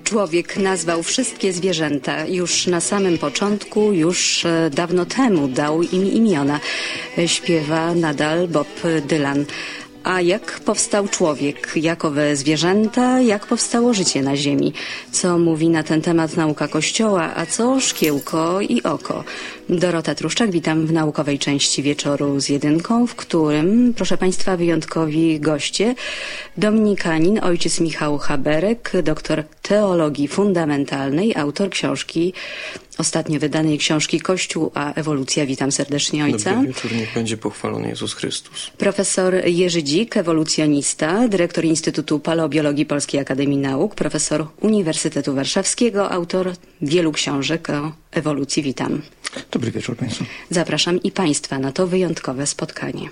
Człowiek nazwał wszystkie zwierzęta. Już na samym początku, już dawno temu dał im imiona. Śpiewa nadal Bob Dylan. A jak powstał człowiek? Jak owe zwierzęta? Jak powstało życie na ziemi? Co mówi na ten temat nauka Kościoła? A co szkiełko i oko? Dorota Truszczak, witam w naukowej części Wieczoru z Jedynką, w którym, proszę Państwa, wyjątkowi goście. Dominikanin, ojciec Michał Haberek, doktor teologii fundamentalnej, autor książki, ostatnio wydanej książki Kościół a ewolucja. Witam serdecznie ojca. Dobry wieczór, niech będzie pochwalony Jezus Chrystus. Profesor Jerzy Dzik, ewolucjonista, dyrektor Instytutu Paleobiologii Polskiej Akademii Nauk, profesor Uniwersytetu Warszawskiego, autor wielu książek o ewolucji. Witam. Dobry wieczór Państwu. Zapraszam i Państwa na to wyjątkowe spotkanie.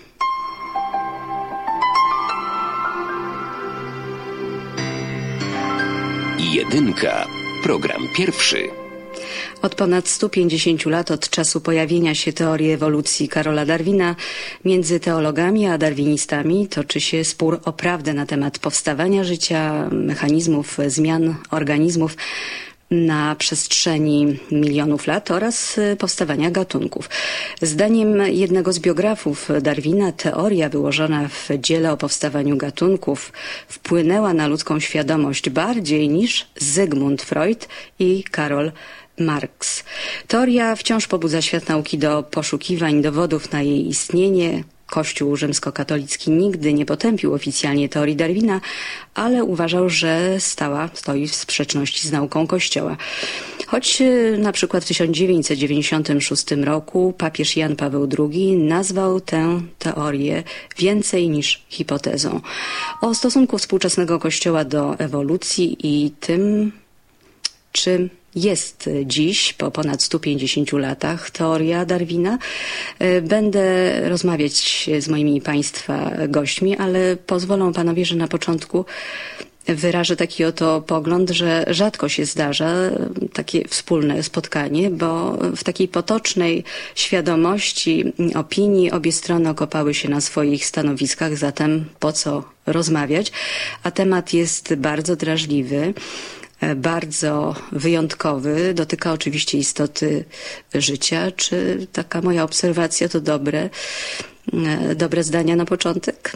Jedynka. Program pierwszy. Od ponad 150 lat od czasu pojawienia się teorii ewolucji Karola Darwina między teologami a darwinistami toczy się spór o prawdę na temat powstawania życia, mechanizmów zmian organizmów na przestrzeni milionów lat oraz powstawania gatunków. Zdaniem jednego z biografów Darwina teoria wyłożona w dziele o powstawaniu gatunków wpłynęła na ludzką świadomość bardziej niż Zygmunt Freud i Karol Marx. Teoria wciąż pobudza świat nauki do poszukiwań dowodów na jej istnienie. Kościół rzymskokatolicki nigdy nie potępił oficjalnie teorii Darwina, ale uważał, że stoi w sprzeczności z nauką Kościoła. Choć na przykład w 1996 roku papież Jan Paweł II nazwał tę teorię więcej niż hipotezą. O stosunku współczesnego Kościoła do ewolucji i tym, czym jest dziś, po ponad 150 latach, teoria Darwina. Będę rozmawiać z moimi Państwa gośćmi, ale pozwolą Panowie, że na początku wyrażę taki oto pogląd, że rzadko się zdarza takie wspólne spotkanie, bo w takiej potocznej świadomości, opinii obie strony okopały się na swoich stanowiskach, zatem po co rozmawiać? A temat jest bardzo drażliwy, bardzo wyjątkowy, dotyka oczywiście istoty życia. Czy taka moja obserwacja to dobre zdania na początek?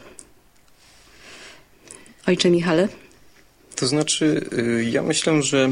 Ojcze Michale? To znaczy, ja myślę, że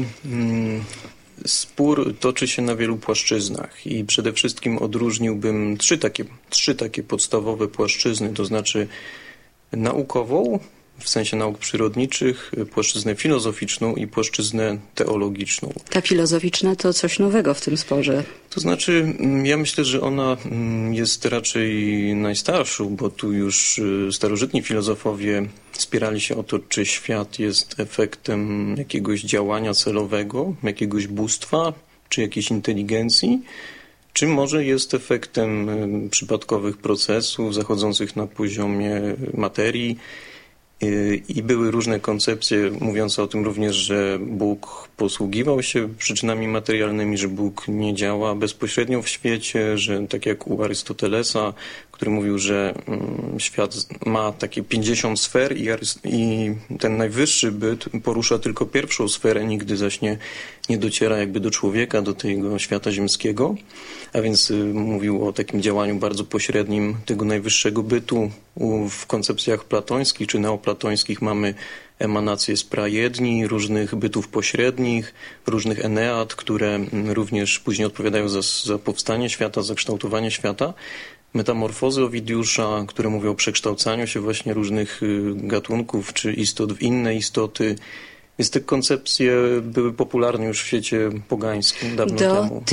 spór toczy się na wielu płaszczyznach i przede wszystkim odróżniłbym trzy takie podstawowe płaszczyzny, to znaczy naukową, w sensie nauk przyrodniczych, płaszczyznę filozoficzną i płaszczyznę teologiczną. Ta filozoficzna to coś nowego w tym sporze. To znaczy, ja myślę, że ona jest raczej najstarszą, bo tu już starożytni filozofowie spierali się o to, czy świat jest efektem jakiegoś działania celowego, jakiegoś bóstwa, czy jakiejś inteligencji, czy może jest efektem przypadkowych procesów zachodzących na poziomie materii. I były różne koncepcje mówiące o tym również, że Bóg posługiwał się przyczynami materialnymi, że Bóg nie działa bezpośrednio w świecie, że tak jak u Arystotelesa, który mówił, że świat ma takie 50 sfer i ten najwyższy byt porusza tylko pierwszą sferę, nigdy zaś nie dociera jakby do człowieka, do tego świata ziemskiego. A więc mówił o takim działaniu bardzo pośrednim tego najwyższego bytu. W koncepcjach platońskich czy neoplatońskich mamy emanacje z prajedni, różnych bytów pośrednich, różnych eneat, które również później odpowiadają za powstanie świata, za kształtowanie świata. Metamorfozy Owidiusza, które mówią o przekształcaniu się właśnie różnych gatunków czy istot w inne istoty. Więc te koncepcje były popularne już w świecie pogańskim dawno temu. Do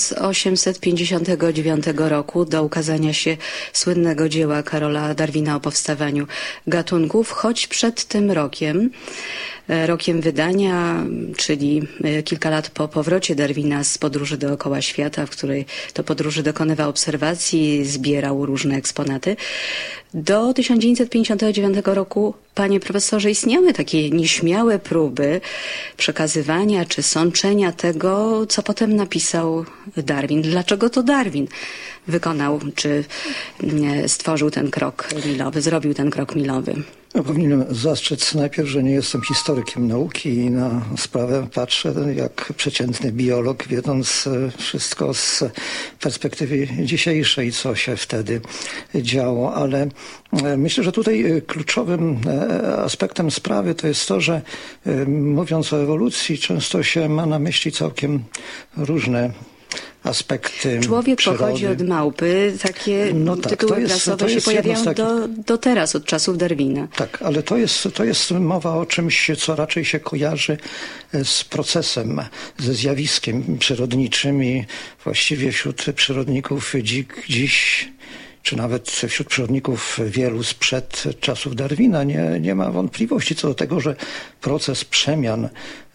1859 roku, do ukazania się słynnego dzieła Karola Darwina o powstawaniu gatunków, choć przed tym rokiem wydania, czyli kilka lat po powrocie Darwina z podróży dookoła świata, w której to podróży dokonywał obserwacji, zbierał różne eksponaty. Do 1959 roku, panie profesorze, istniały takie nieśmiałe próby przekazywania czy sączenia tego, co potem napisał Darwin. Dlaczego to Darwin wykonał, czy stworzył ten krok milowy, zrobił ten krok milowy? No, powinienem zastrzec najpierw, że nie jestem historykiem nauki i na sprawę patrzę jak przeciętny biolog, wiedząc wszystko z perspektywy dzisiejszej, co się wtedy działo, ale myślę, że tutaj kluczowym aspektem sprawy to jest to, że mówiąc o ewolucji, często się ma na myśli całkiem różne aspekty Człowiek przyrody. Pochodzi od małpy. Takie tytuły prasowe się pojawiają do teraz, od czasów Darwina. Tak, ale to jest mowa o czymś, co raczej się kojarzy z procesem, ze zjawiskiem przyrodniczym i właściwie wśród przyrodników dziś czy nawet wśród przyrodników wielu sprzed czasów Darwina nie ma wątpliwości co do tego, że proces przemian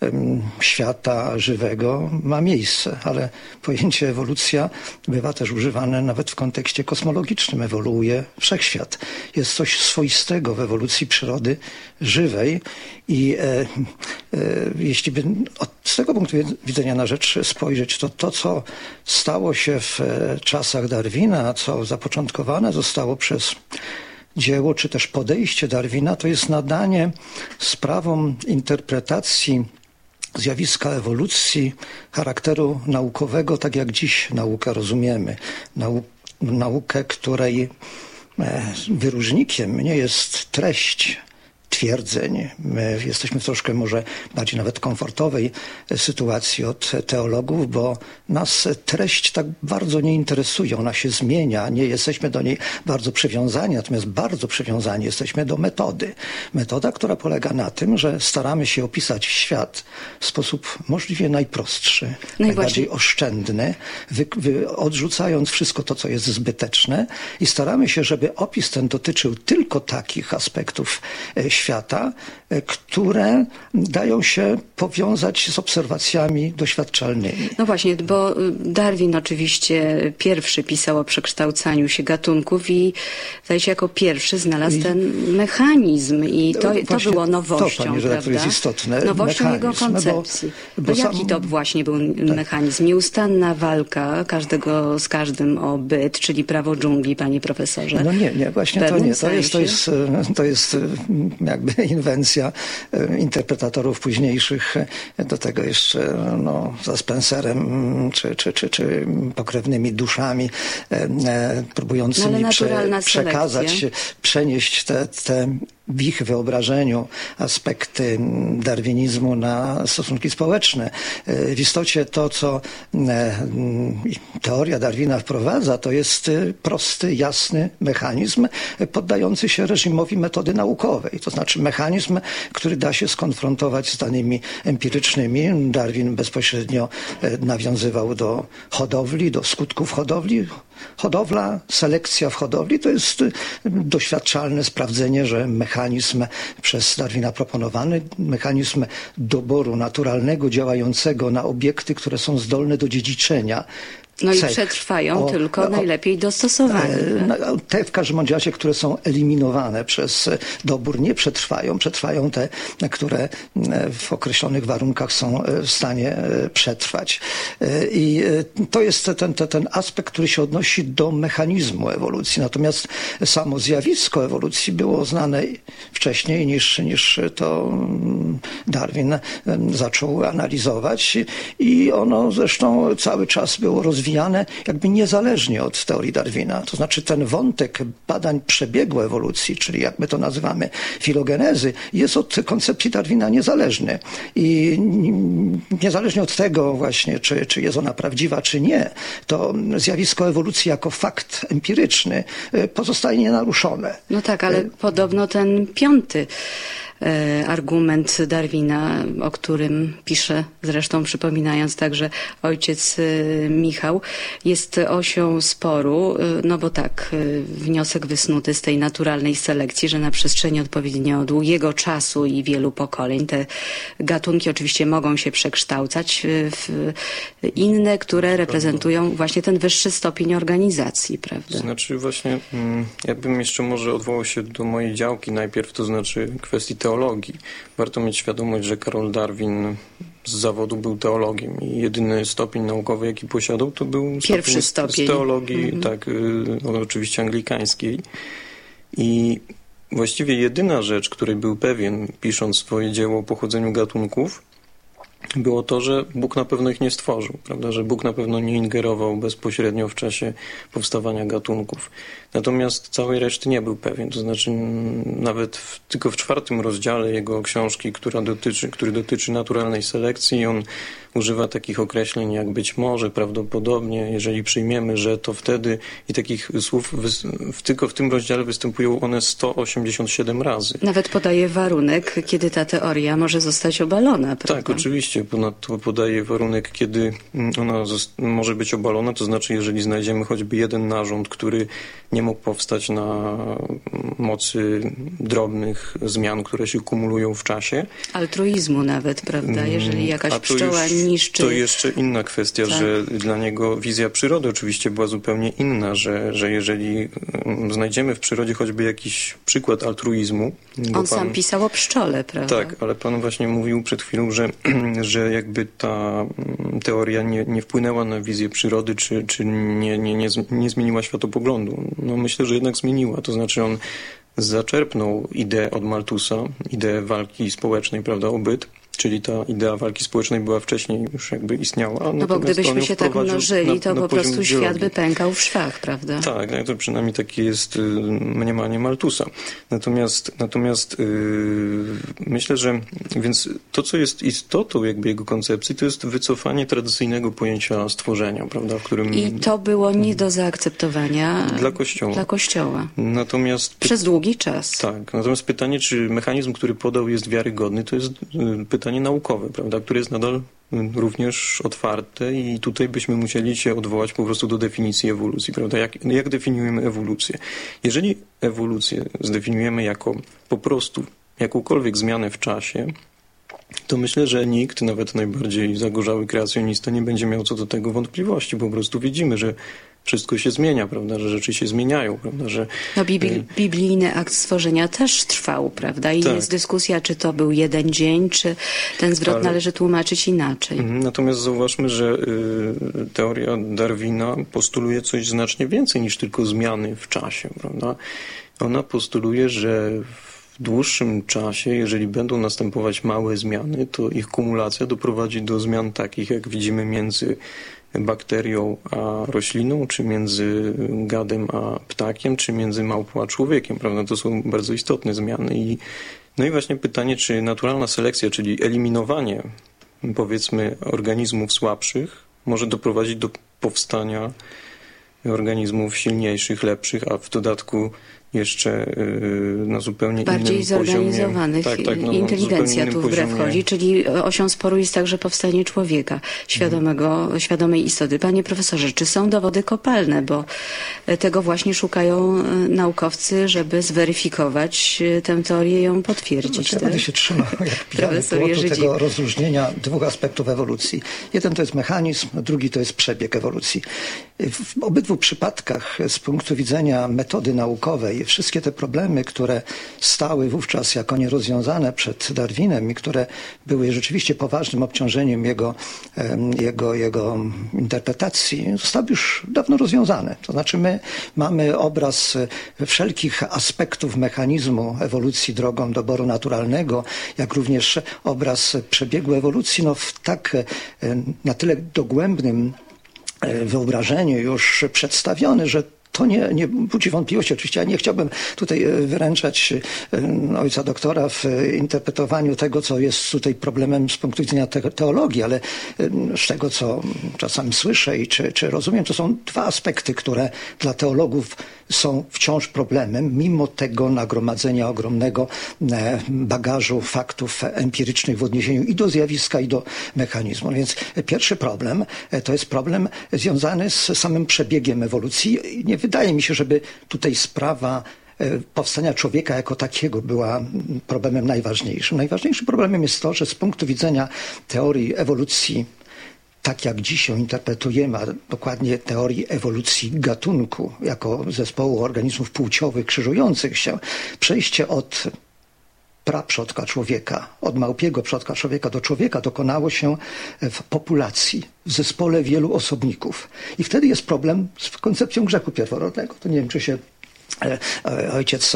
świata żywego ma miejsce, ale pojęcie ewolucja bywa też używane nawet w kontekście kosmologicznym. Ewoluuje wszechświat. Jest coś swoistego w ewolucji przyrody żywej i jeśli by z tego punktu widzenia na rzecz spojrzeć, to co stało się w czasach Darwina, co zapoczątkowane zostało przez dzieło, czy też podejście Darwina, to jest nadanie sprawom interpretacji zjawiska ewolucji charakteru naukowego, tak jak dziś naukę rozumiemy. Naukę, której wyróżnikiem nie jest treść twierdzeń. My jesteśmy w troszkę może bardziej nawet komfortowej sytuacji od teologów, bo nas treść tak bardzo nie interesuje. Ona się zmienia, nie jesteśmy do niej bardzo przywiązani, natomiast bardzo przywiązani jesteśmy do metody. Metoda, która polega na tym, że staramy się opisać świat w sposób możliwie najprostszy, najbardziej oszczędny, odrzucając wszystko to, co jest zbyteczne i staramy się, żeby opis ten dotyczył tylko takich aspektów świata, które dają się powiązać z obserwacjami doświadczalnymi. No właśnie, bo Darwin oczywiście pierwszy pisał o przekształcaniu się gatunków i zdaje się jako pierwszy znalazł ten mechanizm i to było nowością, to, pani redaktor, jest istotne. Nowością jego koncepcji. Bo jaki to właśnie był mechanizm? Nieustanna walka każdego z każdym o byt, czyli prawo dżungli, panie profesorze. No nie, właśnie to nie. To jest jakby inwencja interpretatorów późniejszych, do tego jeszcze za Spencerem czy pokrewnymi duszami próbującymi przekazać, przenieść te w ich wyobrażeniu aspekty darwinizmu na stosunki społeczne. W istocie to, co teoria Darwina wprowadza, to jest prosty, jasny mechanizm poddający się reżimowi metody naukowej. To znaczy mechanizm, który da się skonfrontować z danymi empirycznymi. Darwin bezpośrednio nawiązywał do hodowli, do skutków hodowli. Hodowla, selekcja w hodowli to jest doświadczalne sprawdzenie, że mechanizm przez Darwina proponowany, mechanizm doboru naturalnego działającego na obiekty, które są zdolne do dziedziczenia. No i przetrwają tylko najlepiej dostosowane. Te w każdym razie, które są eliminowane przez dobór, nie przetrwają. Przetrwają te, które w określonych warunkach są w stanie przetrwać. I to jest ten aspekt, który się odnosi do mechanizmu ewolucji. Natomiast samo zjawisko ewolucji było znane wcześniej niż to Darwin zaczął analizować i ono zresztą cały czas było rozwijane jakby niezależnie od teorii Darwina. To znaczy ten wątek badań przebiegu ewolucji, czyli jak my to nazywamy filogenezy, jest od koncepcji Darwina niezależny. I niezależnie od tego właśnie, czy jest ona prawdziwa, czy nie, to zjawisko ewolucji jako fakt empiryczny pozostaje nienaruszone. No tak, ale podobno ten piąty argument Darwina, o którym pisze, zresztą przypominając także ojciec Michał, jest osią sporu, no bo tak, wniosek wysnuty z tej naturalnej selekcji, że na przestrzeni odpowiednio długiego czasu i wielu pokoleń te gatunki oczywiście mogą się przekształcać w inne, które reprezentują właśnie ten wyższy stopień organizacji, prawda? Znaczy właśnie, ja bym jeszcze może odwołał się do mojej działki najpierw, to znaczy kwestii teologii. Warto mieć świadomość, że Karol Darwin z zawodu był teologiem i jedyny stopień naukowy, jaki posiadał, to był pierwszy stopień z teologii, tak, oczywiście anglikańskiej. I właściwie jedyna rzecz, której był pewien, pisząc swoje dzieło o pochodzeniu gatunków, było to, że Bóg na pewno ich nie stworzył, prawda? Że Bóg na pewno nie ingerował bezpośrednio w czasie powstawania gatunków. Natomiast całej reszty nie był pewien. To znaczy nawet tylko w 4. rozdziale jego książki, który dotyczy naturalnej selekcji, on używa takich określeń jak być może, prawdopodobnie, jeżeli przyjmiemy, że to wtedy, i takich słów tylko w tym rozdziale występują one 187 razy. Nawet podaje warunek, kiedy ta teoria może zostać obalona, prawda? Tak, oczywiście. Ponadto podaje warunek, kiedy ona może być obalona, to znaczy jeżeli znajdziemy choćby jeden narząd, który nie mógł powstać na mocy drobnych zmian, które się kumulują w czasie. Altruizmu nawet, prawda? Jeżeli jakaś pszczoła niszczy... To jeszcze inna kwestia, tak, że dla niego wizja przyrody oczywiście była zupełnie inna, że jeżeli znajdziemy w przyrodzie choćby jakiś przykład altruizmu... On sam pisał o pszczole, prawda? Tak, ale pan właśnie mówił przed chwilą, że jakby ta teoria nie wpłynęła na wizję przyrody, czy nie zmieniła światopoglądu. No myślę, że jednak zmieniła. To znaczy on zaczerpnął ideę od Malthusa, ideę walki społecznej, prawda, o byt. Czyli ta idea walki społecznej była wcześniej już jakby istniała. No bo gdybyśmy się tak mnożyli, to po prostu świat by pękał w szwach, prawda? Tak, to przynajmniej takie jest mniemanie Malthusa. Natomiast myślę, że więc to, co jest istotą jakby jego koncepcji, to jest wycofanie tradycyjnego pojęcia stworzenia, prawda? W którym... I to było nie do zaakceptowania dla Kościoła. Natomiast... Przez długi czas. Tak. Natomiast pytanie, czy mechanizm, który podał, jest wiarygodny, to jest pytanie naukowe, prawda, które jest nadal również otwarte i tutaj byśmy musieli się odwołać po prostu do definicji ewolucji, prawda? Jak definiujemy ewolucję? Jeżeli ewolucję zdefiniujemy jako po prostu jakąkolwiek zmianę w czasie, to myślę, że nikt, nawet najbardziej zagorzały kreacjonista, nie będzie miał co do tego wątpliwości. Po prostu widzimy, że wszystko się zmienia, prawda, że rzeczy się zmieniają, prawda, że... No biblijny akt stworzenia też trwał, prawda, i tak, jest dyskusja, czy to był jeden dzień, czy ten zwrot należy tłumaczyć inaczej. Natomiast zauważmy, że teoria Darwina postuluje coś znacznie więcej niż tylko zmiany w czasie, prawda. Ona postuluje, że w dłuższym czasie, jeżeli będą następować małe zmiany, to ich kumulacja doprowadzi do zmian takich, jak widzimy między bakterią a rośliną, czy między gadem a ptakiem, czy między małpą a człowiekiem, prawda? To są bardzo istotne zmiany. No i właśnie pytanie, czy naturalna selekcja, czyli eliminowanie, powiedzmy, organizmów słabszych, może doprowadzić do powstania organizmów silniejszych, lepszych, a w dodatku jeszcze na zupełnie bardziej innym zorganizowanych. poziomie. Inteligencja tu w grę wchodzi, czyli osią sporu jest także powstanie człowieka, świadomej istoty. Panie profesorze, czy są dowody kopalne, bo tego właśnie szukają naukowcy, żeby zweryfikować tę teorię i ją potwierdzić. Ja będę się trzymał jak pijany płotu tego rozróżnienia dwóch aspektów ewolucji. Jeden to jest mechanizm, a drugi to jest przebieg ewolucji. W obydwu przypadkach z punktu widzenia metody naukowej wszystkie te problemy, które stały wówczas jako nierozwiązane przed Darwinem i które były rzeczywiście poważnym obciążeniem jego interpretacji, zostały już dawno rozwiązane. To znaczy my mamy obraz wszelkich aspektów mechanizmu ewolucji drogą doboru naturalnego, jak również obraz przebiegu ewolucji na tyle dogłębnym wyobrażeniu już przedstawiony, że to nie budzi wątpliwości. Oczywiście ja nie chciałbym tutaj wyręczać ojca doktora w interpretowaniu tego, co jest tutaj problemem z punktu widzenia teologii, ale z tego, co czasami słyszę i czy rozumiem, to są dwa aspekty, które dla teologów są wciąż problemem, mimo tego nagromadzenia ogromnego bagażu faktów empirycznych w odniesieniu i do zjawiska, i do mechanizmu. Więc pierwszy problem to jest problem związany z samym przebiegiem ewolucji. Nie wydaje mi się, żeby tutaj sprawa powstania człowieka jako takiego była problemem najważniejszym. Najważniejszym problemem jest to, że z punktu widzenia teorii ewolucji, tak jak dziś ją interpretujemy, a dokładnie teorii ewolucji gatunku, jako zespołu organizmów płciowych krzyżujących się, przejście od praprzodka człowieka, od małpiego przodka człowieka dokonało się w populacji, w zespole wielu osobników. I wtedy jest problem z koncepcją grzechu pierworodnego. To nie wiem, czy się ojciec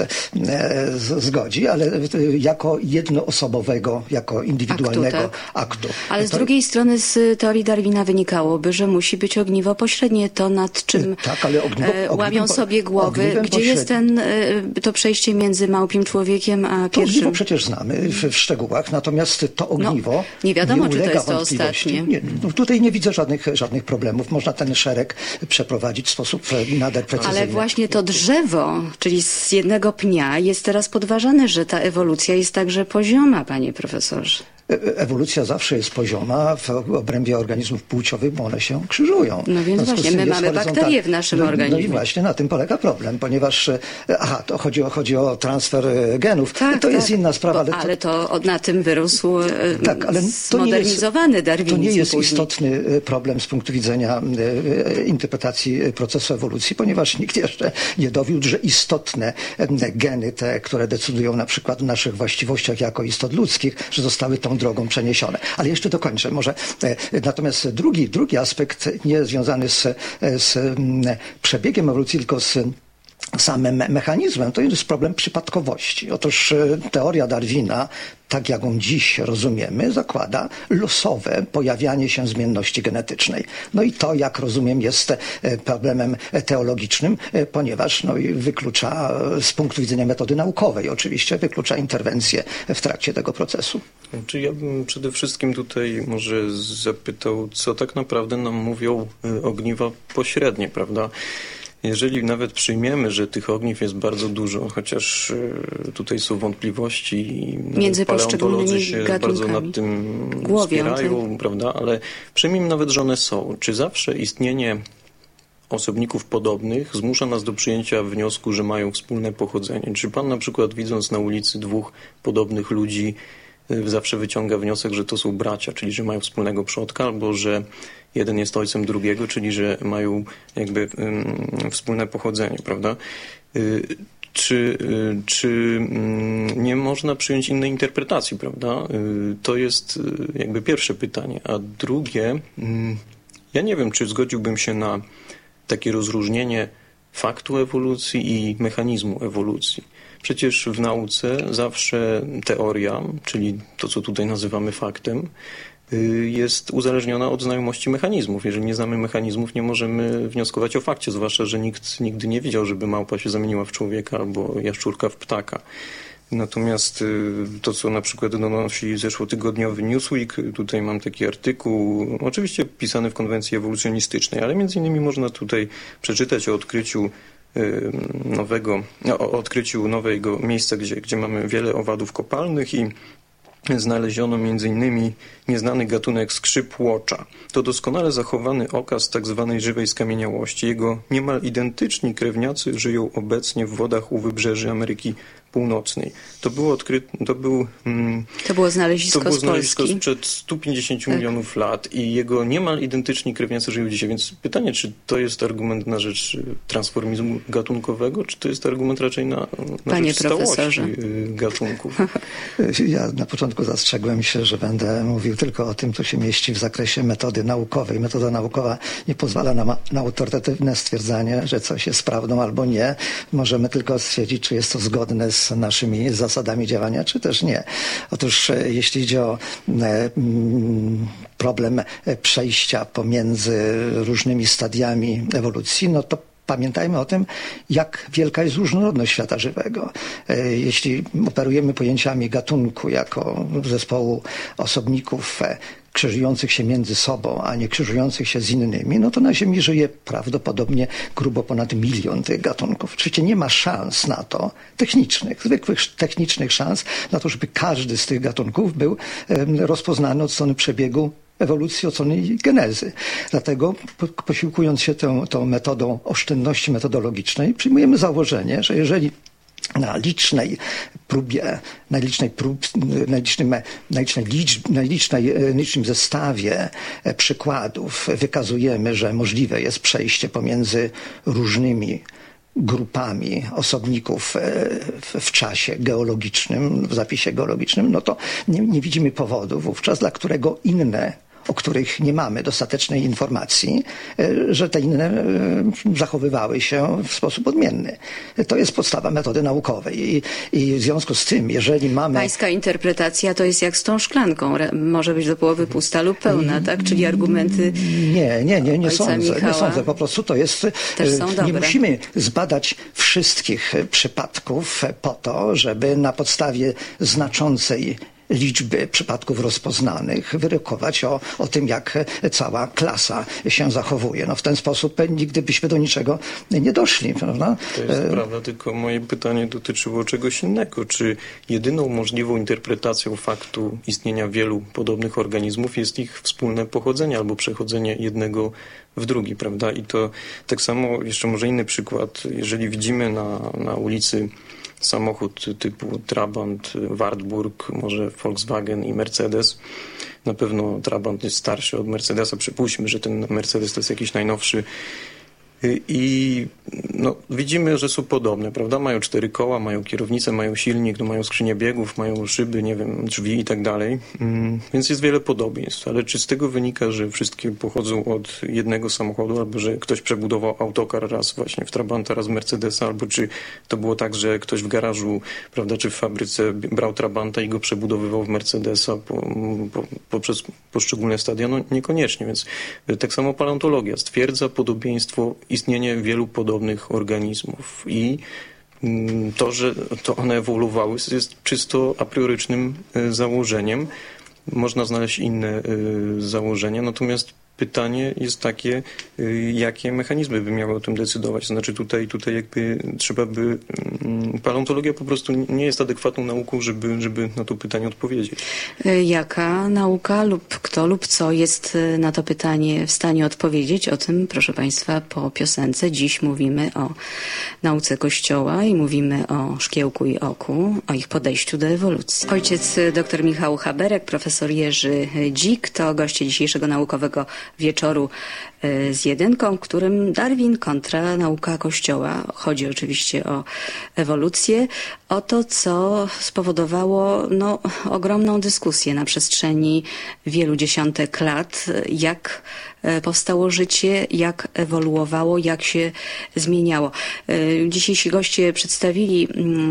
zgodzi, ale jako jednoosobowego, jako indywidualnego aktu. Ale z drugiej strony z teorii Darwina wynikałoby, że musi być ogniwo pośrednie, to nad czym łamią sobie głowy. Gdzie jest to przejście między małpim człowiekiem a pierwszym? To ogniwo przecież znamy w szczegółach, natomiast to ogniwo nie wiadomo, czy to jest to ostatnie. Tutaj nie widzę żadnych problemów. Można ten szereg przeprowadzić w sposób nader precyzyjny. Ale właśnie to drzewo, czyli z jednego pnia, jest teraz podważane, że ta ewolucja jest także pozioma, panie profesorze. Ewolucja zawsze jest pozioma w obrębie organizmów płciowych, bo one się krzyżują. No więc właśnie, my mamy bakterie w naszym organizmie. No i właśnie na tym polega problem, ponieważ to chodzi o transfer genów. Tak, jest inna sprawa. Ale to na tym wyrósł zmodernizowany darwinizm. To nie jest później istotny problem z punktu widzenia interpretacji procesu ewolucji, ponieważ nikt jeszcze nie dowiódł, że istotne geny, te, które decydują na przykład o naszych właściwościach jako istot ludzkich, że zostały tą drogą przeniesione. Ale jeszcze dokończę może. Natomiast drugi aspekt, nie związany z przebiegiem ewolucji, tylko z samym mechanizmem, to jest problem przypadkowości. Otóż teoria Darwina, tak jak ją dziś rozumiemy, zakłada losowe pojawianie się zmienności genetycznej. No i to, jak rozumiem, jest problemem teologicznym, ponieważ wyklucza z punktu widzenia metody naukowej oczywiście, wyklucza interwencję w trakcie tego procesu. Czy ja bym przede wszystkim tutaj może zapytał, co tak naprawdę nam mówią ogniwa pośrednie, prawda? Jeżeli nawet przyjmiemy, że tych ogniw jest bardzo dużo, chociaż tutaj są wątpliwości i między paleontolodzy się gatunkami bardzo nad tym spierają, prawda? Ale przyjmijmy nawet, że one są. Czy zawsze istnienie osobników podobnych zmusza nas do przyjęcia wniosku, że mają wspólne pochodzenie? Czy pan na przykład, widząc na ulicy dwóch podobnych ludzi, zawsze wyciąga wniosek, że to są bracia, czyli że mają wspólnego przodka, albo że jeden jest ojcem drugiego, czyli że mają jakby wspólne pochodzenie, prawda? Czy nie można przyjąć innej interpretacji, prawda? To jest jakby pierwsze pytanie. A drugie, ja nie wiem, czy zgodziłbym się na takie rozróżnienie faktu ewolucji i mechanizmu ewolucji. Przecież w nauce zawsze teoria, czyli to, co tutaj nazywamy faktem, jest uzależniona od znajomości mechanizmów. Jeżeli nie znamy mechanizmów, nie możemy wnioskować o fakcie, zwłaszcza, że nikt nigdy nie widział, żeby małpa się zamieniła w człowieka albo jaszczurka w ptaka. Natomiast to, co na przykład donosi zeszłotygodniowy Newsweek, tutaj mam taki artykuł, oczywiście pisany w konwencji ewolucjonistycznej, ale między innymi można tutaj przeczytać o odkryciu nowego miejsca, gdzie mamy wiele owadów kopalnych i znaleziono m.in. nieznany gatunek skrzypłocza. To doskonale zachowany okaz tzw. żywej skamieniałości. Jego niemal identyczni krewniacy żyją obecnie w wodach u wybrzeży Ameryki Północnej. To było znalezisko z Polski sprzed 150 milionów lat i jego niemal identyczni krewniacy żyją dzisiaj. Więc pytanie, czy to jest argument na rzecz transformizmu gatunkowego, czy to jest argument raczej na rzecz stałości gatunków? Ja na początku zastrzegłem się, że będę mówił tylko o tym, co się mieści w zakresie metody naukowej. Metoda naukowa nie pozwala nam na autorytatywne stwierdzanie, że coś jest prawdą albo nie. Możemy tylko stwierdzić, czy jest to zgodne z naszymi zasadami działania, czy też nie. Otóż jeśli idzie o problem przejścia pomiędzy różnymi stadiami ewolucji, no to pamiętajmy o tym, jak wielka jest różnorodność świata żywego. Jeśli operujemy pojęciami gatunku jako zespołu osobników krzyżujących się między sobą, a nie krzyżujących się z innymi, no to na Ziemi żyje prawdopodobnie grubo ponad 1 milion tych gatunków. Oczywiście nie ma szans na to, zwykłych technicznych szans na to, żeby każdy z tych gatunków był rozpoznany od strony przebiegu ewolucji, od strony genezy. Dlatego posiłkując się tą metodą oszczędności metodologicznej, przyjmujemy założenie, że jeżeli na najlicznym zestawie przykładów wykazujemy, że możliwe jest przejście pomiędzy różnymi grupami osobników w czasie geologicznym, w zapisie geologicznym, no to nie widzimy powodu wówczas, dla którego inne, o których nie mamy dostatecznej informacji, że te inne zachowywały się w sposób odmienny. To jest podstawa metody naukowej i w związku z tym, jeżeli mamy... Pańska interpretacja to jest jak z tą szklanką. Może być do połowy pusta lub pełna, tak? Czyli argumenty Nie sądzę. Po prostu to jest... Nie musimy zbadać wszystkich przypadków po to, żeby na podstawie znaczącej liczby przypadków rozpoznanych wyrokować o tym, jak cała klasa się zachowuje. No w ten sposób nigdy byśmy do niczego nie doszli, prawda? To jest prawda, tylko moje pytanie dotyczyło czegoś innego. Czy jedyną możliwą interpretacją faktu istnienia wielu podobnych organizmów jest ich wspólne pochodzenie albo przechodzenie jednego w drugi, prawda? I to tak samo, jeszcze może inny przykład, jeżeli widzimy na ulicy samochód typu Trabant, Wartburg, może Volkswagen i Mercedes. Na pewno Trabant jest starszy od Mercedesa. Przypuśćmy, że ten Mercedes to jest jakiś najnowszy. I no, widzimy, że są podobne, prawda? Mają 4 koła, mają kierownicę, mają silnik, no, mają skrzynię biegów, mają szyby, nie wiem, drzwi i tak dalej. Więc jest wiele podobieństw. Ale czy z tego wynika, że wszystkie pochodzą od jednego samochodu, albo że ktoś przebudował autokar raz właśnie w Trabanta, raz w Mercedesa, albo czy to było tak, że ktoś w garażu, prawda, czy w fabryce brał Trabanta i go przebudowywał w Mercedesa poprzez poszczególne stadia? No niekoniecznie, więc tak samo paleontologia stwierdza podobieństwo, istnienie wielu podobnych organizmów i to, że to one ewoluowały, jest czysto a priorycznym założeniem. Można znaleźć inne założenia, natomiast pytanie jest takie, jakie mechanizmy by miały o tym decydować. Znaczy tutaj jakby trzeba by... Paleontologia po prostu nie jest adekwatną nauką, żeby na to pytanie odpowiedzieć. Jaka nauka lub kto lub co jest na to pytanie w stanie odpowiedzieć? O tym, proszę Państwa, po piosence. Dziś mówimy o nauce Kościoła i mówimy o szkiełku i oku, o ich podejściu do ewolucji. Ojciec dr Michał Haberek, profesor Jerzy Dzik to goście dzisiejszego naukowego wieczoru z jedynką, w którym Darwin kontra nauka Kościoła. Chodzi oczywiście o ewolucję, o to, co spowodowało ogromną dyskusję na przestrzeni wielu dziesiątek lat, jak powstało życie, jak ewoluowało, jak się zmieniało. Dzisiejsi goście przedstawili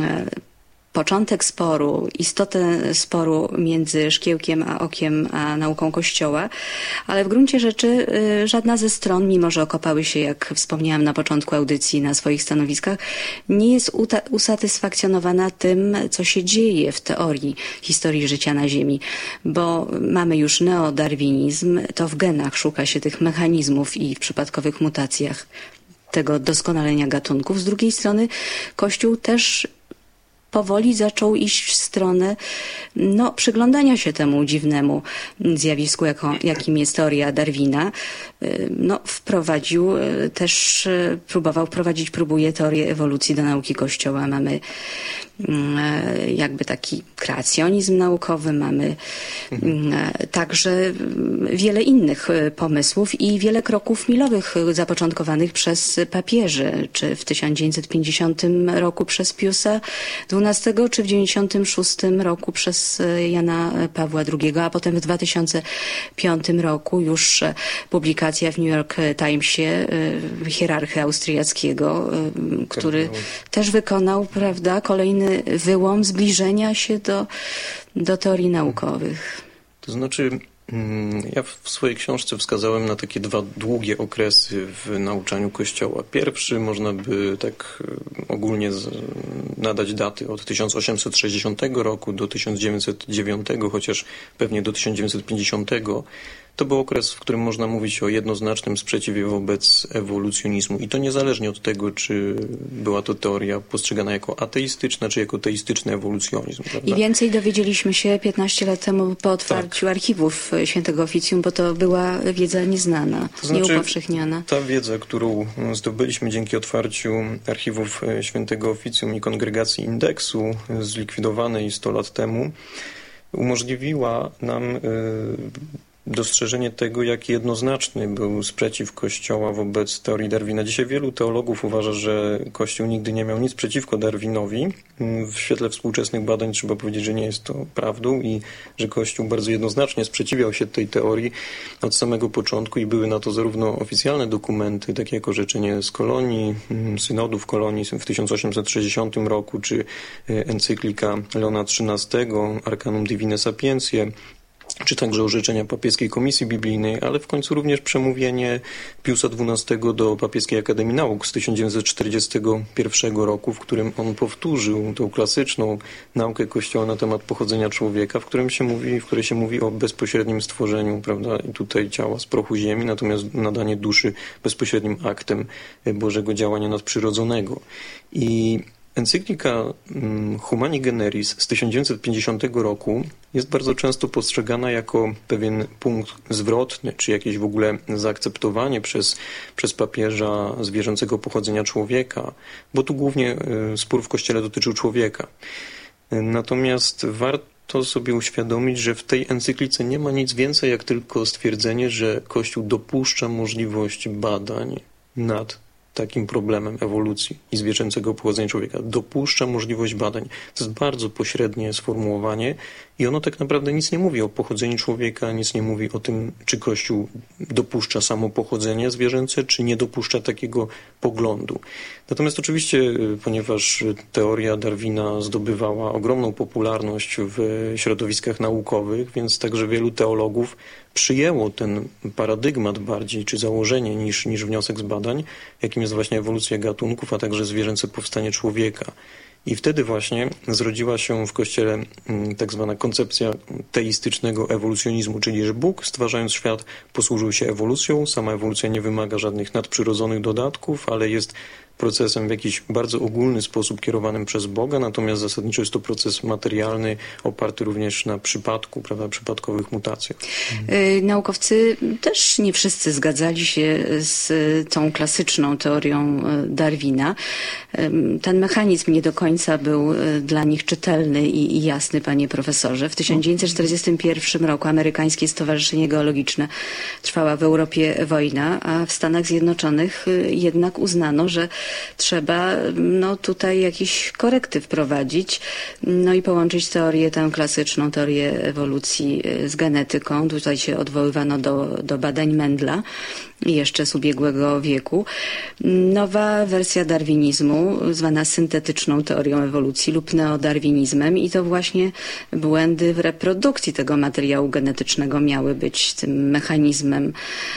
początek sporu, istotę sporu między szkiełkiem a okiem a nauką Kościoła, ale w gruncie rzeczy żadna ze stron, mimo że okopały się, jak wspomniałam na początku audycji, na swoich stanowiskach, nie jest usatysfakcjonowana tym, co się dzieje w teorii historii życia na Ziemi, bo mamy już neodarwinizm, to w genach szuka się tych mechanizmów i w przypadkowych mutacjach tego doskonalenia gatunków. Z drugiej strony Kościół też powoli zaczął iść w stronę przyglądania się temu dziwnemu zjawisku, jakim jest teoria Darwina. Próbuje teorię ewolucji do nauki Kościoła. Mamy jakby taki kreacjonizm naukowy, mamy także wiele innych pomysłów i wiele kroków milowych zapoczątkowanych przez papieży, czy w 1950 roku przez Piusa XII, czy w 1996 roku przez Jana Pawła II, a potem w 2005 roku już publikacja w New York Timesie hierarchy austriackiego, który też wykonał, prawda, kolejny wyłom zbliżenia się do teorii naukowych. To znaczy, ja w swojej książce wskazałem na takie 2 długie okresy w nauczaniu Kościoła. Pierwszy można by tak ogólnie nadać daty od 1860 roku do 1909, chociaż pewnie do 1950. To był okres, w którym można mówić o jednoznacznym sprzeciwie wobec ewolucjonizmu. I to niezależnie od tego, czy była to teoria postrzegana jako ateistyczna, czy jako teistyczny ewolucjonizm. Prawda? I więcej dowiedzieliśmy się 15 lat temu po otwarciu archiwów Świętego Oficjum, bo to była wiedza nieznana, nieupowszechniana. Ta wiedza, którą zdobyliśmy dzięki otwarciu archiwów Świętego Oficjum i Kongregacji Indeksu, zlikwidowanej 100 lat temu, umożliwiła nam dostrzeżenie tego, jak jednoznaczny był sprzeciw Kościoła wobec teorii Darwina. Dzisiaj wielu teologów uważa, że Kościół nigdy nie miał nic przeciwko Darwinowi. W świetle współczesnych badań trzeba powiedzieć, że nie jest to prawdą i że Kościół bardzo jednoznacznie sprzeciwiał się tej teorii od samego początku i były na to zarówno oficjalne dokumenty, takie jak orzeczenie z Kolonii, synodów Kolonii w 1860 roku, czy encyklika Leona XIII, Arcanum Divine Sapientiae, czy także orzeczenia Papieskiej Komisji Biblijnej, ale w końcu również przemówienie Piusa XII do Papieskiej Akademii Nauk z 1941 roku, w którym on powtórzył tą klasyczną naukę Kościoła na temat pochodzenia człowieka, w której się mówi o bezpośrednim stworzeniu, prawda, i tutaj ciała z prochu ziemi, natomiast nadanie duszy bezpośrednim aktem Bożego działania nadprzyrodzonego. I encyklika Humani Generis z 1950 roku jest bardzo często postrzegana jako pewien punkt zwrotny, czy jakieś w ogóle zaakceptowanie przez papieża zwierzęcego pochodzenia człowieka, bo tu głównie spór w Kościele dotyczył człowieka. Natomiast warto sobie uświadomić, że w tej encyklice nie ma nic więcej jak tylko stwierdzenie, że Kościół dopuszcza możliwość badań nad takim problemem ewolucji i zwierzęcego pochodzenia człowieka. Dopuszcza możliwość badań. To jest bardzo pośrednie sformułowanie i ono tak naprawdę nic nie mówi o pochodzeniu człowieka, nic nie mówi o tym, czy Kościół dopuszcza samo pochodzenie zwierzęce, czy nie dopuszcza takiego poglądu. Natomiast oczywiście, ponieważ teoria Darwina zdobywała ogromną popularność w środowiskach naukowych, więc także wielu teologów przyjęło ten paradygmat bardziej, czy założenie niż wniosek z badań, jakim jest właśnie ewolucja gatunków, a także zwierzęce powstanie człowieka. I wtedy właśnie zrodziła się w Kościele tak zwana koncepcja teistycznego ewolucjonizmu, czyli że Bóg, stwarzając świat, posłużył się ewolucją. Sama ewolucja nie wymaga żadnych nadprzyrodzonych dodatków, ale jest procesem w jakiś bardzo ogólny sposób kierowanym przez Boga, natomiast zasadniczo jest to proces materialny, oparty również na przypadku, prawda, przypadkowych mutacjach. Naukowcy też nie wszyscy zgadzali się z tą klasyczną teorią Darwina. Ten mechanizm nie do końca był dla nich czytelny i jasny, panie profesorze. W 1941 roku amerykańskie Stowarzyszenie Geologiczne, trwała w Europie wojna, a w Stanach Zjednoczonych jednak uznano, że trzeba tutaj jakiś korekty wprowadzić, i połączyć tę klasyczną teorię ewolucji z genetyką. Tutaj się odwoływano do badań Mendla jeszcze z ubiegłego wieku. Nowa wersja darwinizmu, zwana syntetyczną teorią ewolucji lub neodarwinizmem, i to właśnie błędy w reprodukcji tego materiału genetycznego miały być tym mechanizmem,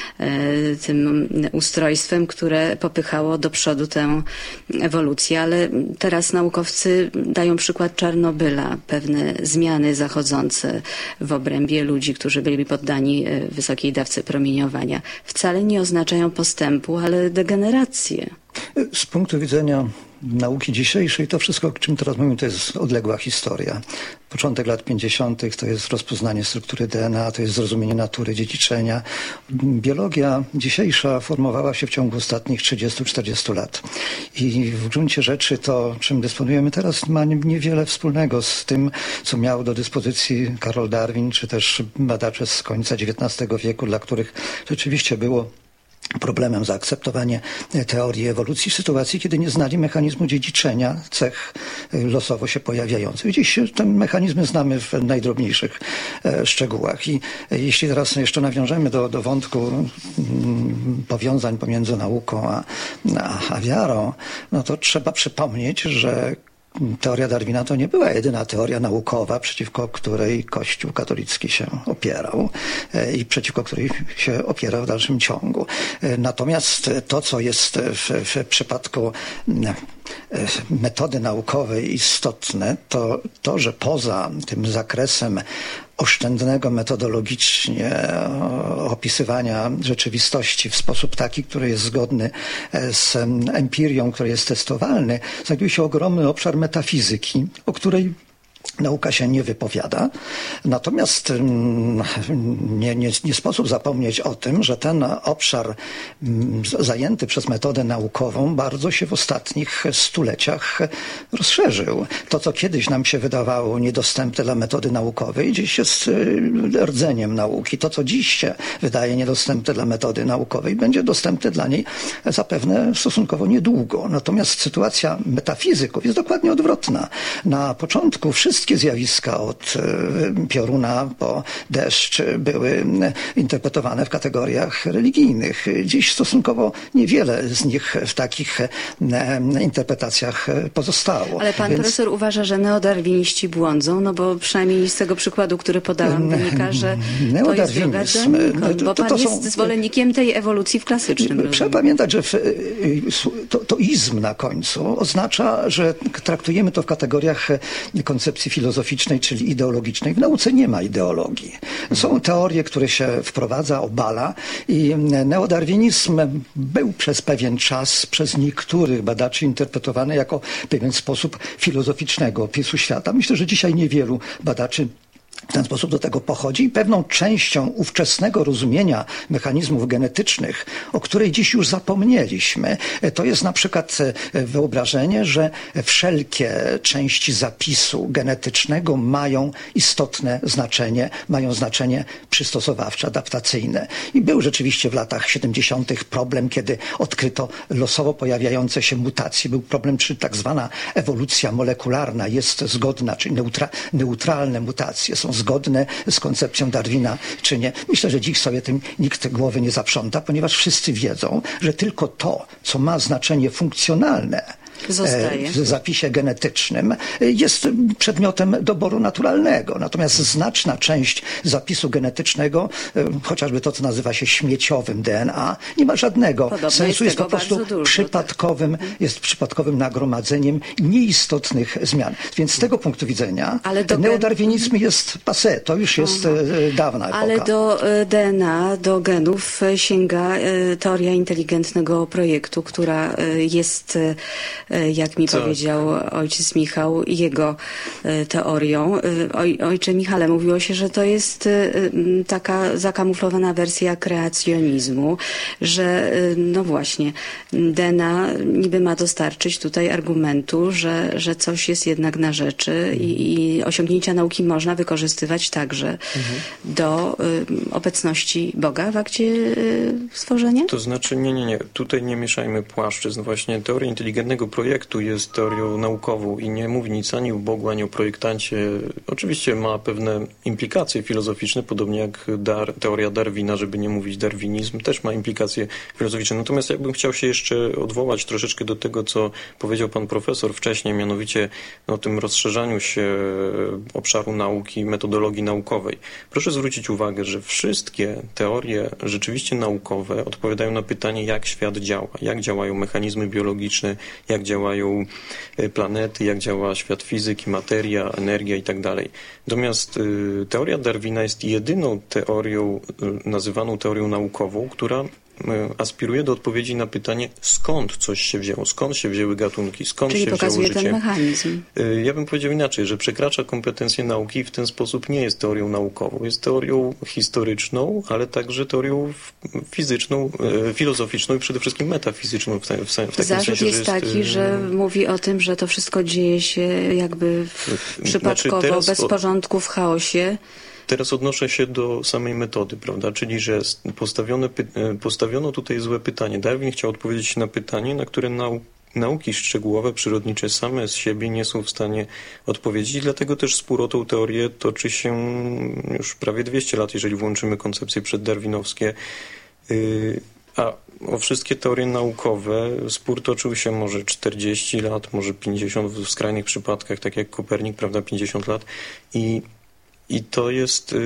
tym ustrojstwem, które popychało do przodu tę ewolucję. Ale teraz naukowcy dają przykład Czarnobyla, pewne zmiany zachodzące w obrębie ludzi, którzy byli poddani wysokiej dawce promieniowania, wcale nie oznaczają postępu, ale degenerację. Z punktu widzenia nauki dzisiejszej to wszystko, o czym teraz mówimy, to jest odległa historia. Początek lat 50. to jest rozpoznanie struktury DNA, to jest zrozumienie natury dziedziczenia. Biologia dzisiejsza formowała się w ciągu ostatnich 30-40 lat. I w gruncie rzeczy to, czym dysponujemy teraz, ma niewiele wspólnego z tym, co miał do dyspozycji Karol Darwin, czy też badacze z końca XIX wieku, dla których rzeczywiście było problemem zaakceptowanie teorii ewolucji w sytuacji, kiedy nie znali mechanizmu dziedziczenia cech losowo się pojawiających. Dziś te mechanizmy znamy w najdrobniejszych szczegółach. I jeśli teraz jeszcze nawiążemy do wątku powiązań pomiędzy nauką a wiarą, to trzeba przypomnieć, że teoria Darwina to nie była jedyna teoria naukowa, przeciwko której Kościół katolicki się opierał i przeciwko której się opiera w dalszym ciągu. Natomiast to, co jest w przypadku metody naukowej istotne, to, że poza tym zakresem oszczędnego metodologicznie opisywania rzeczywistości w sposób taki, który jest zgodny z empirią, który jest testowalny, znajduje się ogromny obszar metafizyki, o której nauka się nie wypowiada. Natomiast nie sposób zapomnieć o tym, że ten obszar zajęty przez metodę naukową bardzo się w ostatnich stuleciach rozszerzył. To, co kiedyś nam się wydawało niedostępne dla metody naukowej, dziś jest rdzeniem nauki. To, co dziś się wydaje niedostępne dla metody naukowej, będzie dostępne dla niej zapewne stosunkowo niedługo. Natomiast sytuacja metafizyków jest dokładnie odwrotna. Na początku wszystkie zjawiska od pioruna po deszcz były interpretowane w kategoriach religijnych. Dziś stosunkowo niewiele z nich w takich interpretacjach pozostało. Ale pan profesor uważa, że neodarwiniści błądzą? No bo przynajmniej z tego przykładu, który podałam, wynika, że to jest droga donikąd, bo pan jest zwolennikiem tej ewolucji w klasycznym. Trzeba pamiętać, że to izm na końcu oznacza, że traktujemy to w kategoriach koncepcji filozoficznej, czyli ideologicznej. W nauce nie ma ideologii. Są teorie, które się wprowadza, obala i neodarwinizm był przez pewien czas przez niektórych badaczy interpretowany jako pewien sposób filozoficznego opisu świata. Myślę, że dzisiaj niewielu badaczy w ten sposób do tego pochodzi i pewną częścią ówczesnego rozumienia mechanizmów genetycznych, o której dziś już zapomnieliśmy, to jest na przykład wyobrażenie, że wszelkie części zapisu genetycznego mają istotne znaczenie, mają znaczenie przystosowawcze, adaptacyjne. I był rzeczywiście w latach 70. problem, kiedy odkryto losowo pojawiające się mutacje. Był problem, czy tak zwana ewolucja molekularna jest zgodna, czy neutralne mutacje są zgodne z koncepcją Darwina, czy nie. Myślę, że dziś sobie tym nikt głowy nie zaprząta, ponieważ wszyscy wiedzą, że tylko to, co ma znaczenie funkcjonalne, zostaje w zapisie genetycznym, jest przedmiotem doboru naturalnego. Natomiast znaczna część zapisu genetycznego, chociażby to, co nazywa się śmieciowym DNA, nie ma żadnego sensu. Jest po prostu przypadkowym, jest przypadkowym nagromadzeniem nieistotnych zmian. Więc z tego punktu widzenia neodarwinizm jest passé. To już jest dawna epoka. Ale do DNA, do genów sięga teoria inteligentnego projektu, która jest, jak mi powiedział ojciec Michał, jego teorią. Ojcze Michale, mówiło się, że to jest taka zakamuflowana wersja kreacjonizmu, że no właśnie DNA niby ma dostarczyć tutaj argumentu, że coś jest jednak na rzeczy i osiągnięcia nauki można wykorzystywać także do obecności Boga w akcie stworzenia? To znaczy nie. Tutaj nie mieszajmy płaszczyzn. Właśnie teoria inteligentnego projektu jest teorią naukową i nie mówi nic ani o Bogu, ani o projektancie. Oczywiście ma pewne implikacje filozoficzne, podobnie jak teoria Darwina, żeby nie mówić darwinizm, też ma implikacje filozoficzne. Natomiast ja bym chciał się jeszcze odwołać troszeczkę do tego, co powiedział pan profesor wcześniej, mianowicie o tym rozszerzaniu się obszaru nauki, metodologii naukowej. Proszę zwrócić uwagę, że wszystkie teorie rzeczywiście naukowe odpowiadają na pytanie, jak świat działa, jak działają mechanizmy biologiczne, jak działają planety, jak działa świat fizyki, materia, energia i tak dalej. Natomiast teoria Darwina jest jedyną teorią, nazywaną teorią naukową, która aspiruje do odpowiedzi na pytanie, skąd coś się wzięło, skąd się wzięły gatunki, skąd Czyli się wzięło życie. pokazuje ten mechanizm. Ja bym powiedział inaczej, że przekracza kompetencje nauki i w ten sposób nie jest teorią naukową. Jest teorią historyczną, ale także teorią fizyczną, filozoficzną i przede wszystkim metafizyczną. W takim Zarzut sensie, jest taki, że mówi o tym, że to wszystko dzieje się jakby przypadkowo, bez porządku, w chaosie. Teraz odnoszę się do samej metody, prawda? Czyli, że postawiono tutaj złe pytanie. Darwin chciał odpowiedzieć na pytanie, na które nauki szczegółowe, przyrodnicze same z siebie nie są w stanie odpowiedzieć. Dlatego też spór o tą teorię toczy się już prawie 200 lat, jeżeli włączymy koncepcje przeddarwinowskie. A o wszystkie teorie naukowe spór toczył się może 40 lat, może 50 w skrajnych przypadkach, tak jak Kopernik, prawda, 50 lat. I I to jest,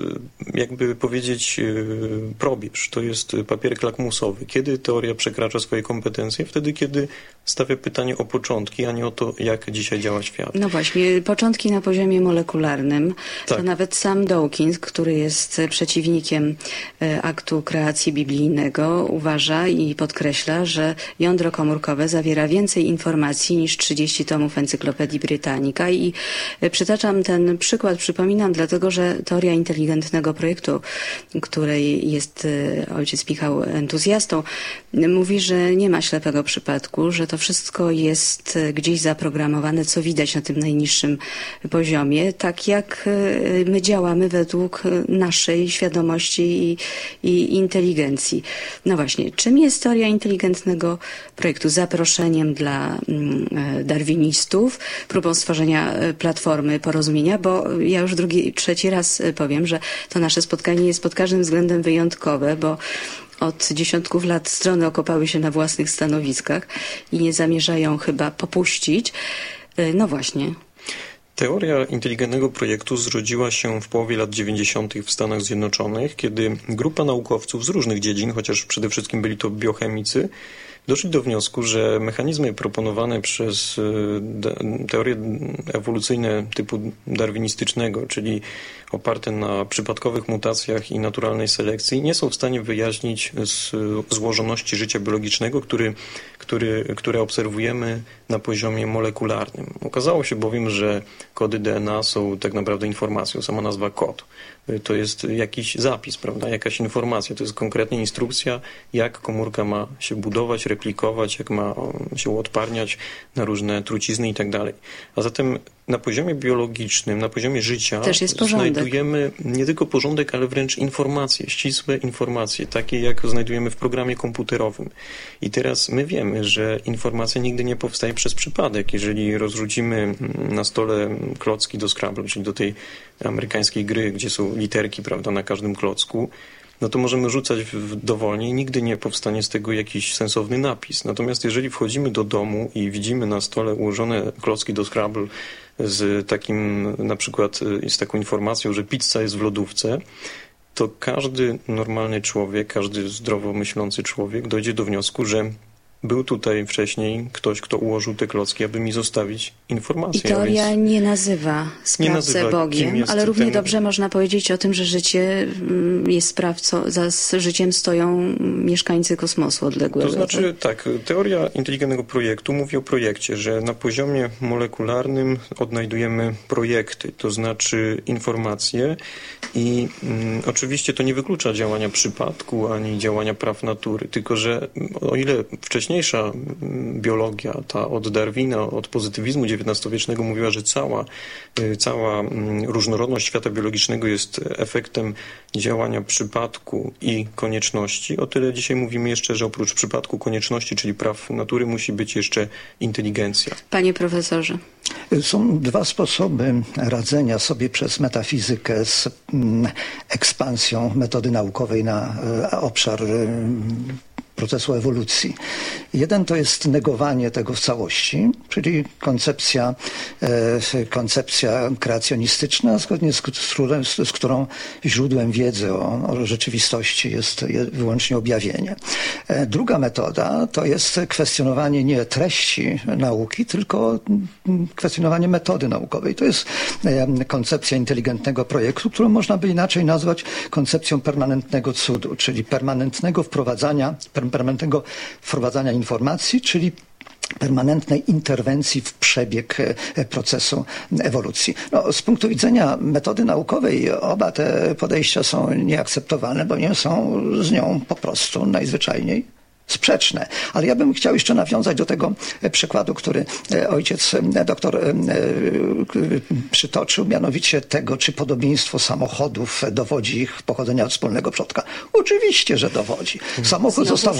jakby powiedzieć, probierz. To jest papierek lakmusowy. Kiedy teoria przekracza swoje kompetencje? Wtedy, kiedy stawia pytanie o początki, a nie o to, jak dzisiaj działa świat. No właśnie, początki na poziomie molekularnym. Tak. To nawet sam Dawkins, który jest przeciwnikiem aktu kreacji biblijnego, uważa i podkreśla, że jądro komórkowe zawiera więcej informacji niż 30 tomów Encyklopedii Britannica. I przytaczam ten przykład, przypominam, dlatego, że teoria inteligentnego projektu, której jest ojciec Michał entuzjastą, mówi, że nie ma ślepego przypadku, że to wszystko jest gdzieś zaprogramowane, co widać na tym najniższym poziomie, tak jak my działamy według naszej świadomości i inteligencji. No właśnie, czym jest teoria inteligentnego projektu? Zaproszeniem dla darwinistów, próbą stworzenia platformy porozumienia, bo ja już trzeci raz powiem, że to nasze spotkanie jest pod każdym względem wyjątkowe, bo od dziesiątków lat strony okopały się na własnych stanowiskach i nie zamierzają chyba popuścić. No właśnie. Teoria inteligentnego projektu zrodziła się w połowie lat 90. w Stanach Zjednoczonych, kiedy grupa naukowców z różnych dziedzin, chociaż przede wszystkim byli to biochemicy, doszli do wniosku, że mechanizmy proponowane przez teorie ewolucyjne typu darwinistycznego, czyli oparte na przypadkowych mutacjach i naturalnej selekcji, nie są w stanie wyjaśnić złożoności życia biologicznego, które obserwujemy na poziomie molekularnym. Okazało się bowiem, że kody DNA są tak naprawdę informacją, sama nazwa kod. To jest jakiś zapis, prawda? Jakaś informacja, to jest konkretnie instrukcja, jak komórka ma się budować, replikować, jak ma się odparniać na różne trucizny i tak dalej. A zatem na poziomie biologicznym, na poziomie życia też jest znajdujemy nie tylko porządek, ale wręcz informacje, ścisłe informacje, takie jak znajdujemy w programie komputerowym. I teraz my wiemy, że informacja nigdy nie powstaje przez przypadek. Jeżeli rozrzucimy na stole klocki do Scrabble, czyli do tej amerykańskiej gry, gdzie są literki, prawda, na każdym klocku, no to możemy rzucać dowolnie i nigdy nie powstanie z tego jakiś sensowny napis. Natomiast jeżeli wchodzimy do domu i widzimy na stole ułożone klocki do Scrabble z takim, na przykład z taką informacją, że pizza jest w lodówce, to każdy normalny człowiek, każdy zdrowo myślący człowiek dojdzie do wniosku, że był tutaj wcześniej ktoś, kto ułożył te klocki, aby mi zostawić informację. I teoria nie nazywa sprawcę Bogiem, ale równie dobrze można powiedzieć o tym, że życie jest sprawcą, za życiem stoją mieszkańcy kosmosu odległego. To znaczy tak, teoria inteligentnego projektu mówi o projekcie, że na poziomie molekularnym odnajdujemy projekty, to znaczy informacje i oczywiście to nie wyklucza działania przypadku ani działania praw natury, tylko że o ile wcześniejsza biologia, ta od Darwina, od pozytywizmu XIX-wiecznego mówiła, że cała różnorodność świata biologicznego jest efektem działania przypadku i konieczności, o tyle dzisiaj mówimy jeszcze, że oprócz przypadku, konieczności, czyli praw natury, musi być jeszcze inteligencja. Panie profesorze. Są dwa sposoby radzenia sobie przez metafizykę z ekspansją metody naukowej na obszar procesu ewolucji. Jeden to jest negowanie tego w całości, czyli koncepcja kreacjonistyczna, zgodnie z którą źródłem wiedzy o rzeczywistości jest wyłącznie objawienie. Druga metoda to jest kwestionowanie nie treści nauki, tylko kwestionowanie metody naukowej. To jest koncepcja inteligentnego projektu, którą można by inaczej nazwać koncepcją permanentnego cudu, czyli permanentnego wprowadzania informacji, czyli permanentnej interwencji w przebieg procesu ewolucji. No, z punktu widzenia metody naukowej oba te podejścia są nieakceptowalne, bo nie są z nią po prostu najzwyczajniej sprzeczne. Ale ja bym chciał jeszcze nawiązać do tego przykładu, który ojciec doktor przytoczył, mianowicie tego, czy podobieństwo samochodów dowodzi ich pochodzenia od wspólnego przodka. Oczywiście, że dowodzi. Samochód został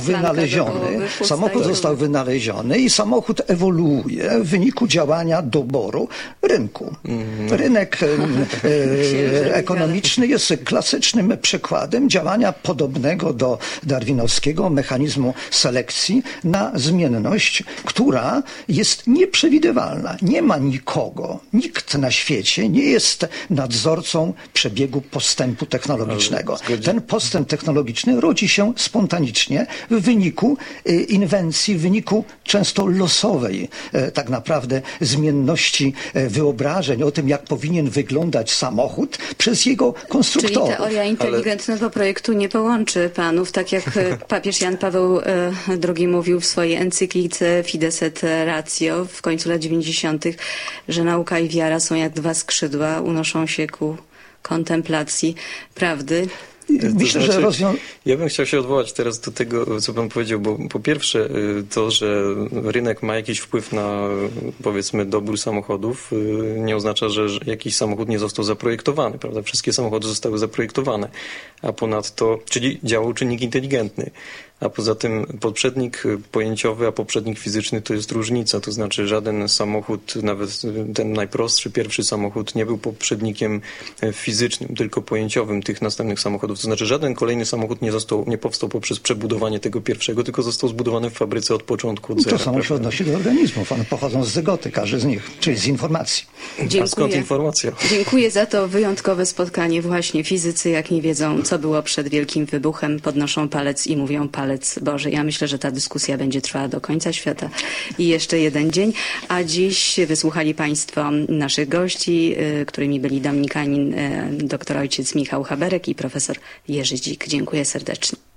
wynaleziony i samochód ewoluuje w wyniku działania doboru rynku. Rynek ekonomiczny jest klasycznym przykładem działania podobnego do darwinowskiego mechanizmu selekcji na zmienność, która jest nieprzewidywalna. Nie ma nikogo, nikt na świecie nie jest nadzorcą przebiegu postępu technologicznego. Ten postęp technologiczny rodzi się spontanicznie w wyniku inwencji, w wyniku często losowej tak naprawdę zmienności wyobrażeń o tym, jak powinien wyglądać samochód przez jego konstruktorów. Czyli teoria inteligentnego projektu nie połączy panów, tak jak papież Jan Paweł II mówił w swojej encyklice Fides et Ratio w końcu lat 90., że nauka i wiara są jak dwa skrzydła, unoszą się ku kontemplacji prawdy. Myślę, że Ja bym chciał się odwołać teraz do tego, co pan powiedział, bo po pierwsze to, że rynek ma jakiś wpływ na, powiedzmy, dobór samochodów, nie oznacza, że jakiś samochód nie został zaprojektowany, prawda? Wszystkie samochody zostały zaprojektowane, a ponadto, czyli działał czynnik inteligentny. A poza tym poprzednik pojęciowy, a poprzednik fizyczny to jest różnica. To znaczy żaden samochód, nawet ten najprostszy, pierwszy samochód nie był poprzednikiem fizycznym, tylko pojęciowym tych następnych samochodów. To znaczy żaden kolejny samochód nie powstał poprzez przebudowanie tego pierwszego, tylko został zbudowany w fabryce od początku, od zera. To samo się odnosi do organizmów. One pochodzą z zygoty, każdy z nich, czyli z informacji. Dziękuję. A skąd informacja? Dziękuję za to wyjątkowe spotkanie. Właśnie fizycy, jak nie wiedzą, co było przed wielkim wybuchem, podnoszą palec i mówią palec Boże. Ja myślę, że ta dyskusja będzie trwała do końca świata i jeszcze jeden dzień. A dziś wysłuchali Państwo naszych gości, którymi byli dominikanin, doktor ojciec Michał Haberek i profesor Jerzy Dzik. Dziękuję serdecznie.